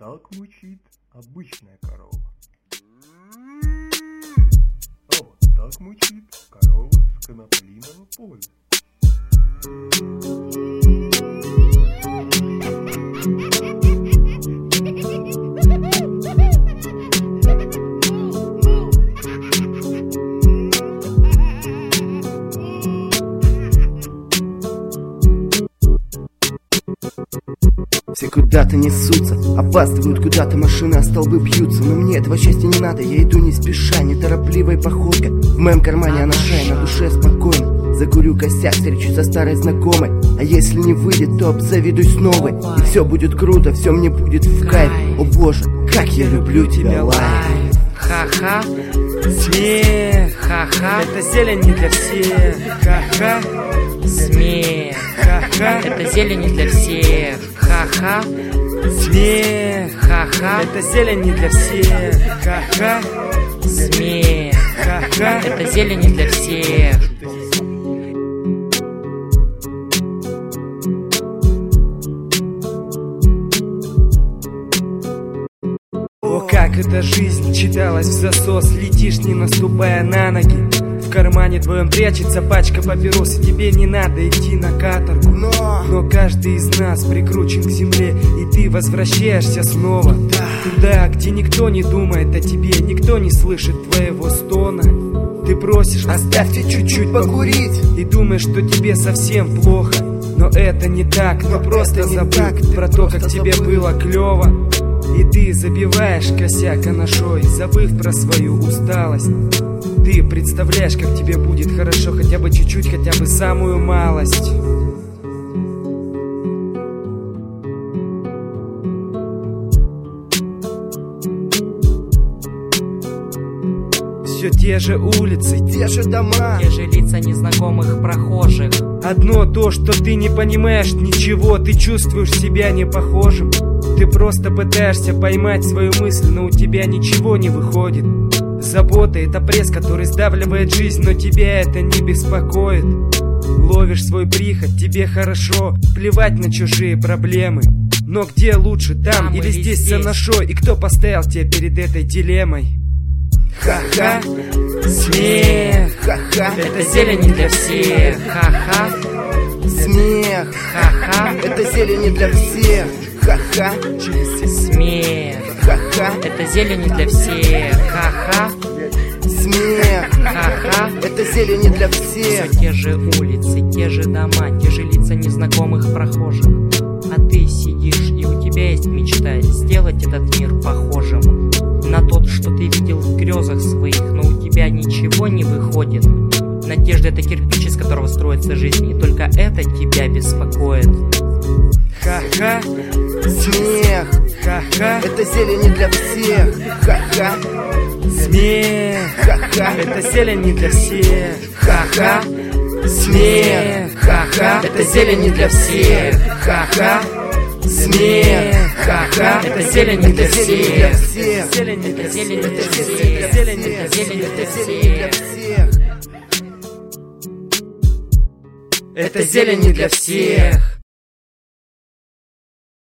Так мучит обычная корова. А вот так мучит корова с конопляного поля. Все куда-то несутся, опаздывают куда-то, машины о столбы бьются. Но мне этого счастья не надо, я иду не спеша, неторопливой походкой. В моем кармане она шея, на душе спокойно. Закурю косяк, встречусь со старой знакомой. А если не выйдет, то обзаведусь новой. И все будет круто, все мне будет в кайф. О боже, как я люблю тебя, лайф. Ха-ха, смех, ха-ха, это зелень не для всех. Ха-ха, смех, ха-ха, это зелень не для всех. Ха-ха, смех, ха-ха, это зелень не для всех. Ха-ха, смех, ха-ха, это зелень не для всех. О, как эта жизнь читалась в засос, летишь, не наступая на ноги. В кармане твоем прячется пачка папирос, и тебе не надо идти на каторгу. Но каждый из нас прикручен к земле, и ты возвращаешься снова туда, где никто не думает о тебе, никто не слышит твоего стона. Ты просишь, оставьте чуть-чуть покурить, и думаешь, что тебе совсем плохо. Но это не так, но просто забудь про то, как тебе было клево. И ты забиваешь косяк анашой, забыв про свою усталость. Ты представляешь, как тебе будет хорошо, хотя бы чуть-чуть, хотя бы самую малость. Все те же улицы, те же дома, те же лица незнакомых прохожих. Одно то, что ты не понимаешь ничего, ты чувствуешь себя не похожим. Ты просто пытаешься поймать свою мысль, но у тебя ничего не выходит. Забота — это пресс, который сдавливает жизнь, но тебя это не беспокоит. Ловишь свой прихоть, тебе хорошо, плевать на чужие проблемы. Но где лучше, там или здесь с анашой? И кто поставил тебя перед этой дилеммой? Ха-ха, смех, ха-ха, это зелень не для всех. Ха-ха, Смех, ха-ха, это зелень не для всех. Ха-ха, смех, ха-ха, это зелень не для всех. Ха-ха, смех, ха-ха, это зелень не для всех. Все те же улицы, те же дома, те же лица незнакомых прохожих. А ты сидишь, и у тебя есть мечта сделать этот мир похожим на тот, что ты видел в грезах своих, но у тебя ничего не выходит. Надежда — это кирпич, из которого строится жизнь, и только это тебя беспокоит. ха-ха, Смех, ха-ха, это зелень не для всех. Ха-ха, смех, ха-ха, это зелень не для всех. Ха-ха, смех, ха-ха, это зелень не для всех. Ха-ха, смех, ха-ха, это зелень не для всех. Зелень не для всех, зелень не для всех, зелень не для всех. Это зелень не для всех.